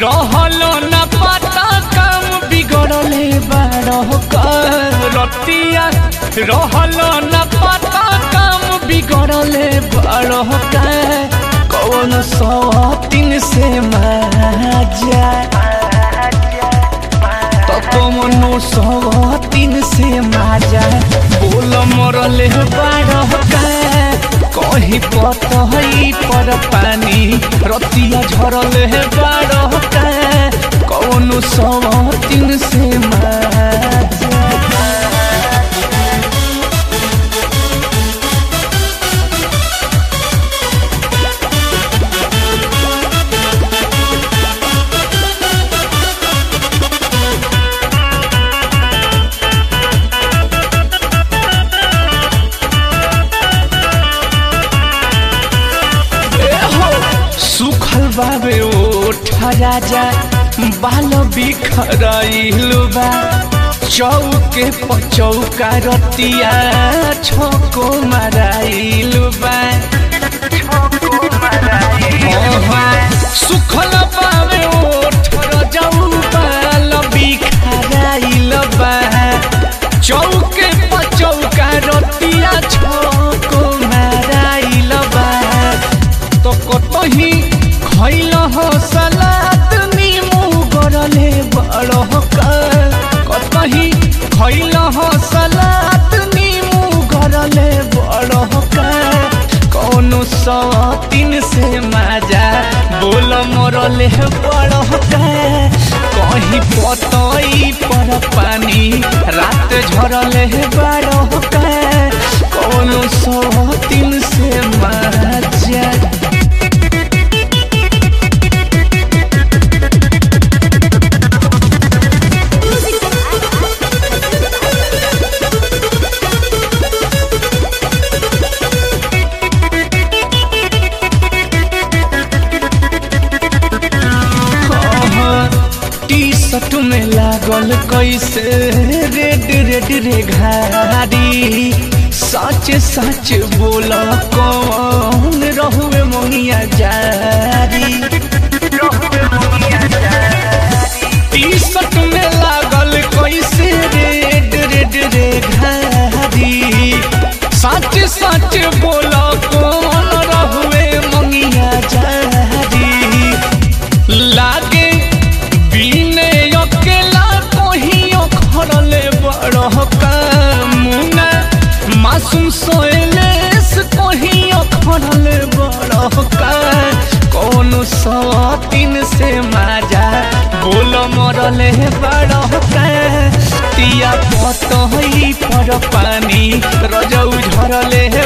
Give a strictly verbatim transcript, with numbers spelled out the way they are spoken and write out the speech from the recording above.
रहलो न पता काम बिगड़ले बारह रतिया रहलो न पता काम बिगड़ले बारह कौन सौ तीन से मजा तो कौन सौ तीन से मजा बोल मरले बारह कहीं पतई पर पानी रतिया झरले बारह कौन सौ तीन से मजा सुखल बाबे ओठा राजा बाल बिखराइल बा चौके पचौका रतिया छको माराइल बा सुखल बाबे ओठा राजा बाल बिखराइल बा चौके पचौका रतिया छको माराइल बा तो कतही खैल हो सलाद नीमू गरले बड़ह कतही खैल हो सलाद नीमू गरले बड़ह कौन सौ तीन से मजा बोल मरले बड़ह कहीं पतई पर पानी रात झरले बड़ह कौन सौ तीन से मजा टी-शर्ट में लागल कैसे रेड रेड रे घारी सच सच बोला कौन रहुए मोहिया जारी टी-शर्ट में लागल कैसे रेड रेड रे घारी सच सच बोला कौन रहुए मोहिया जारी लागे मुना मासूम सोएलेस कहीं अखड़ल बड़का कौन सौ तीन से मजा बोल मरले बड़का तिया पतई पर पानी रजौ झरले